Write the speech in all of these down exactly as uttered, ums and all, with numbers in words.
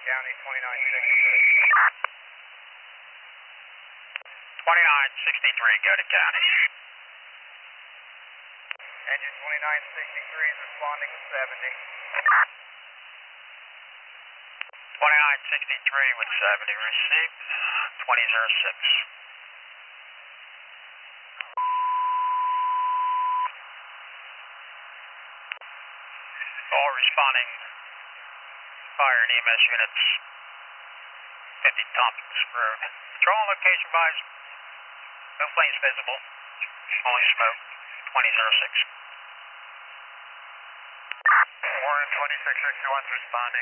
County, twenty-nine sixty-three. twenty-nine sixty-three, go to County. Engine twenty-nine sixty-three is responding with seventy. twenty-nine sixty-three with seventy, received, twenty oh six. All responding fire and E M S units, fifty Tompkins Road. Control location wise, no flames visible, only smoke, twenty oh six. Warren twenty-six sixty-one is responding.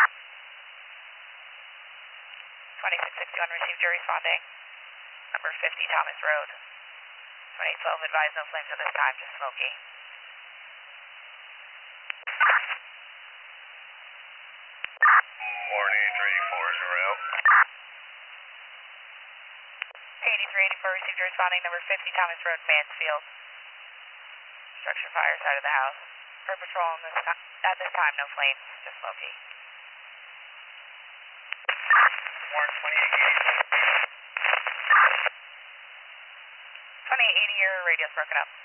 twenty-six sixty-one received, you're responding. Number fifty Thomas Road. twenty-eight twelve advised no flames at this time, just smoky. Warren eighty-three eighty-four is around. eighty-three eighty-four received, you're responding. Number fifty Thomas Road, Mansfield. Structure fire side of the house. Per patrol on this time, at this time, no flames, just smoky. Warren twenty-eight eighty. twenty-eight eighty, your radio's broken up.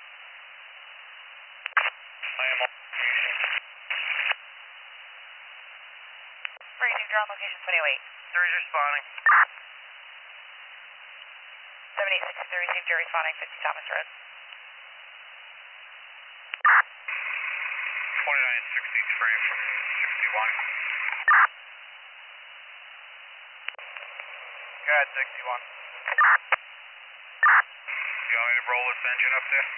I am on location. Received, you're on location twenty oh eight. Three responding. seventy-eight sixty-three received, you're responding. fifty Thomas Road. twenty-nine sixty-three from sixty-one. Go ahead, sixty-one. You want me to roll this engine up there?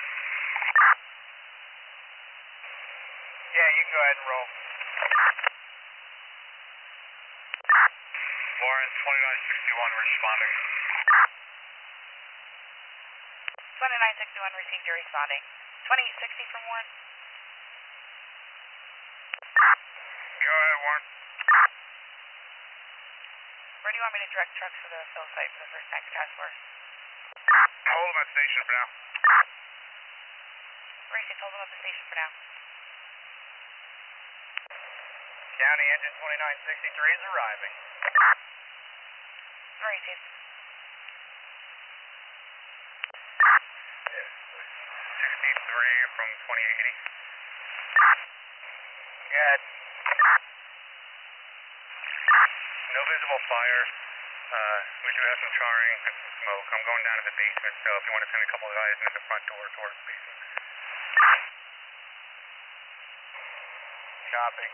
Yeah, you can go ahead and roll. Warren twenty-nine sixty-one responding. twenty-nine sixty-one received, you're responding. twenty-eight sixty from Warren. Go ahead, Warren. Where do you want me to direct trucks to the fill site for the first tanker task force? Hold them at station for now. Racing, hold them at the station for now. County engine twenty-nine sixty-three is arriving. Racing. sixty-three from twenty eighty. Good. No visible fire. Uh, we do have some charring and some smoke. I'm going down to the basement, so if you want to send a couple of guys into the front door towards the basement. Copy.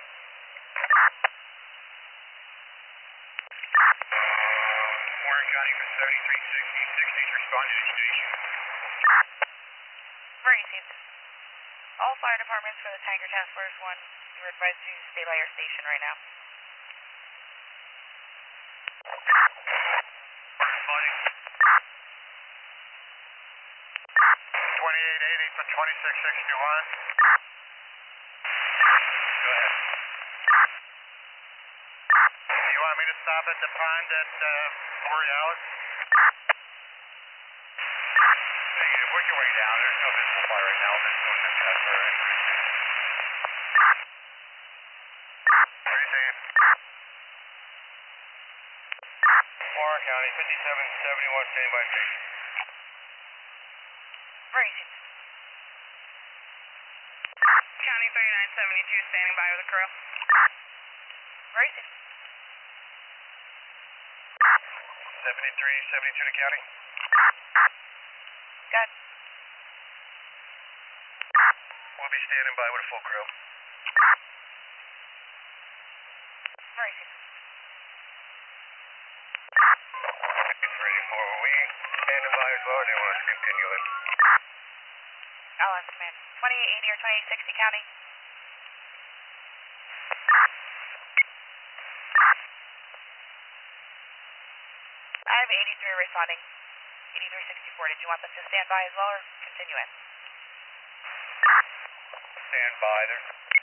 Warren County for seventy-three sixty. sixties responded to station. Received. All fire departments for the tanker task force one, you are advised to stay by your station right now. twenty-eight eighty for twenty-six sixty-one. Go ahead. Do you want me to stop at the pond at uh, Borealis? Yeah, work your way down. There's no visible fire right now. We're just doing this test, all right? What are you saying? Warren County, fifty-seven seventy-one, standing by station. Racing. County thirty-nine seventy-two, standing by with a crew. Racing. seventy-three seventy-two to county. Good. We'll be standing by with a full crew. Racing. three four, we standing by as well, or do you want us to continue it? I'll ask command. twenty-eight eighty or twenty-eight sixty county? I have eighty-three responding. eighty-three sixty-four. Did you want them to stand by as well or continue it? Stand by there.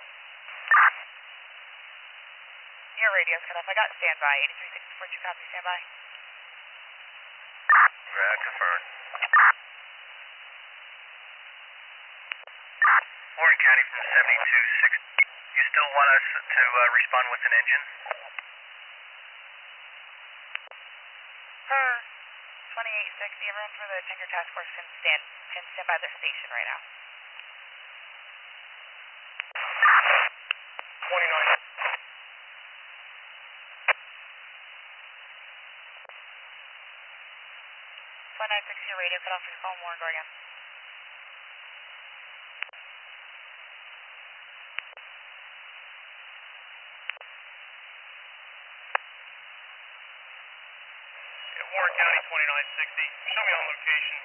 Your radio's cut off. I got standby. eighty-three sixty-four, two copy, standby. Right, confirmed. Warren County from seventy-two sixty. You still want us to uh, respond with an engine? Per twenty-eight sixty, everyone for the Tinker Task Force can stand, can stand by their station right now. twenty-nine. twenty-nine sixty, your radio cut off your phone, Warren, go again. Warren County twenty-nine sixty. Show me on location.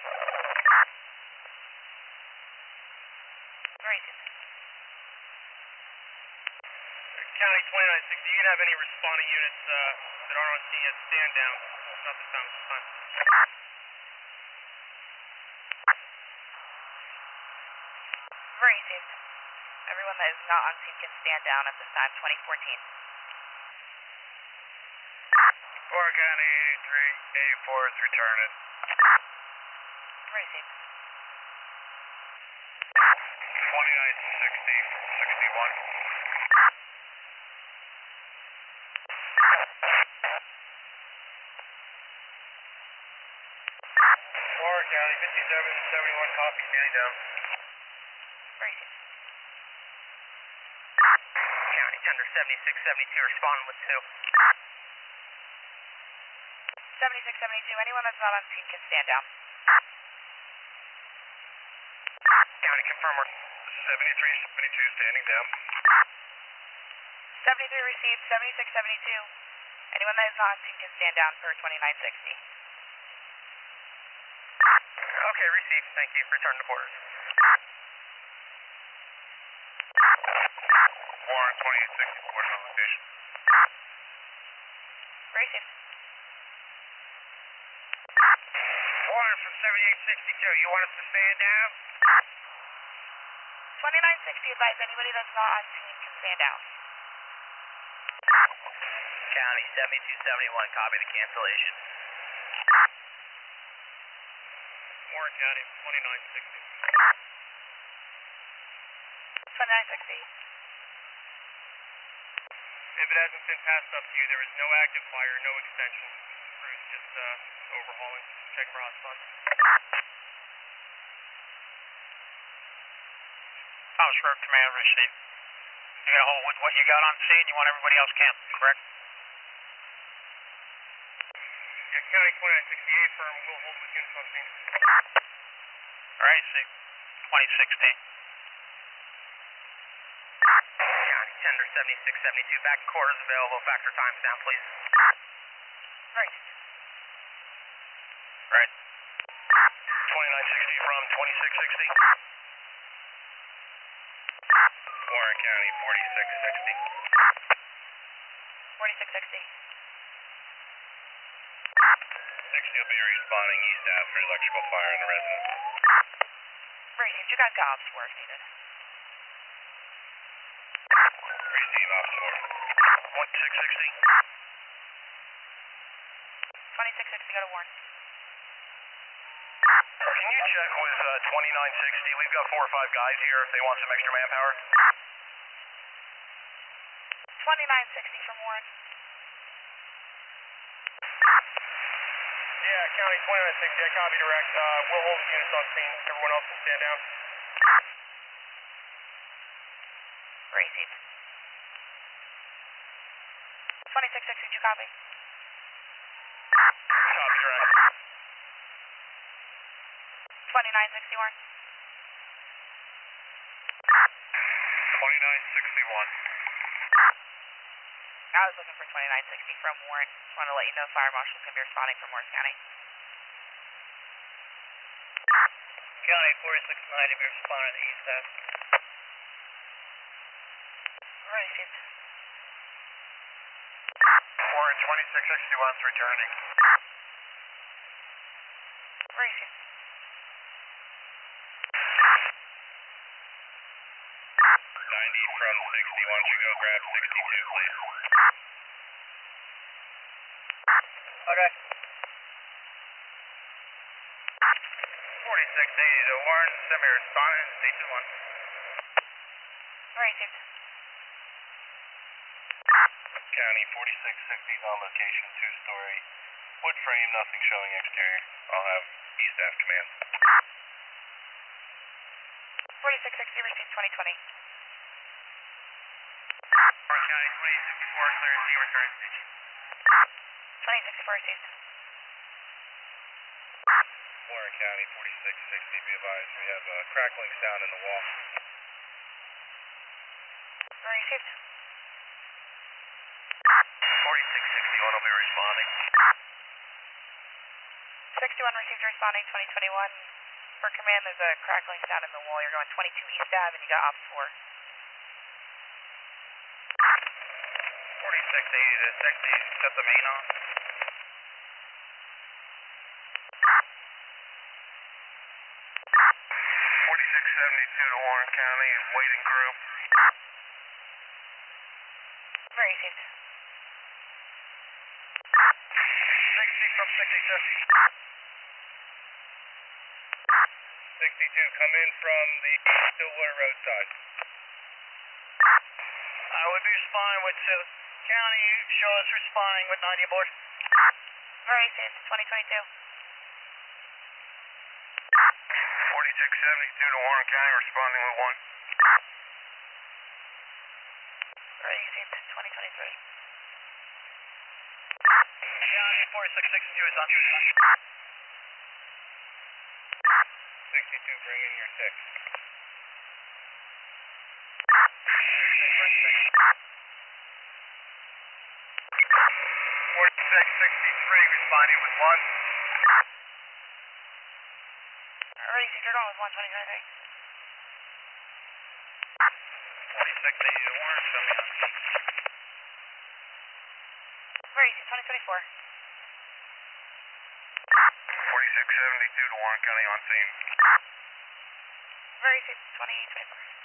Racing. County twenty-nine sixty. Do you have any responding units uh, that aren't on scene yet? Stand down. Well, not this time. This time. Racing. Everyone that is not on scene can stand down at this time, twenty fourteen. Warren County eighty-three eighty-four is returning. Racing. twenty-nine sixty, sixty-one. Warren County fifty-seven seventy-one, copy, standing down. Racing. County Tender seventy-six seventy-two, responding with two. seventy-six seventy-two, anyone that's not on scene can stand down. County confirm we're seventy-three seventy-two, standing down. seventy-three received, seventy-six seventy-two. Anyone that is not on scene can stand down per twenty-nine sixty. Okay, received. Thank you. Return to quarters. Warren twenty-eight sixty, reporting on location. Racing. Warren from seventy-eight sixty-two, you want us to stand down? twenty-nine sixty, advise anybody that's not on scene can stand down. County seventy-two seventy-one, copy the cancellation. Warren County twenty-nine sixty. twenty-nine sixty. If it hasn't been passed up to you, there is no active fire, no extension. Crew's just uh, overhauling, checking for hotspots. Thomas Road Command, receive. You got to hold with what you got on scene, you want everybody else camped, correct? Yeah, County twenty-nine sixty-eight, firm, will hold with units on scene. Alright, see, twenty sixteen. County Tender seventy-six seventy-two, back quarters available, factor times down, please. Right. Right. twenty-nine sixty from twenty-six sixty. Warren County forty-six sixty. forty-six sixty. sixty will be responding east after electrical fire in the residence. Racing, you guys got ops for if needed. Receive ops four. twenty-six sixty. twenty-six sixty, go to Warren. Can you check with uh, twenty-nine sixty? We've got four or five guys here if they want some extra manpower. twenty-nine sixty from Warren. Yeah, County twenty-nine sixty, I copy direct. Uh, we'll hold the units on scene. Everyone else can stand down. Racing. twenty-six sixty, did you copy? Copy direct. twenty-nine sixty, Warren. twenty-nine sixty-one. I was looking for twenty-nine sixty from Warren. Just wanted to let you know Fire Marshal's going to be responding from Morris County. County forty-six ninety, be responding to east side. Racing. Warren twenty-six sixty-one is returning. Racing. ninety from sixty. Why don't you go grab sixty-two, please? Okay. forty-six eighty to Warren, semi-responding, station one. Racing. County, forty-six sixty is on location, two-story, wood frame, nothing showing exterior. I'll have East F command. forty-six sixty, receive twenty twenty. Warren County, twenty sixty-four, clearance, you return station. twenty sixty-four received. Warren County, forty-six sixty, be advised, we have a crackling sound in the wall. Received. forty-six sixty-one will be responding. sixty-one received, responding twenty twenty-one. For command, there's a crackling sound in the wall. You're going twenty-two East Ave and you got ops four. forty-six eighty to sixty, set the main on. forty-six seventy-two to Warren County, waiting crew. Received. sixty from sixty-two. sixty-two, come in from the Stillwater Road side. I would be responding with to county, show us responding with ninety aboard. Received, twenty twenty-two. forty-six seventy-two to Warren County, responding with one. Received, twenty twenty-three. County, forty-six sixty-two is on. sixty-two, bring in your six. forty-six sixty-three, responding with one. Received, you're going with one twenty twenty-three. forty-six eighty to Warren, show me on. Received, twenty twenty-four. forty-six seventy-two to Warren County on scene. Received, twenty twenty-four.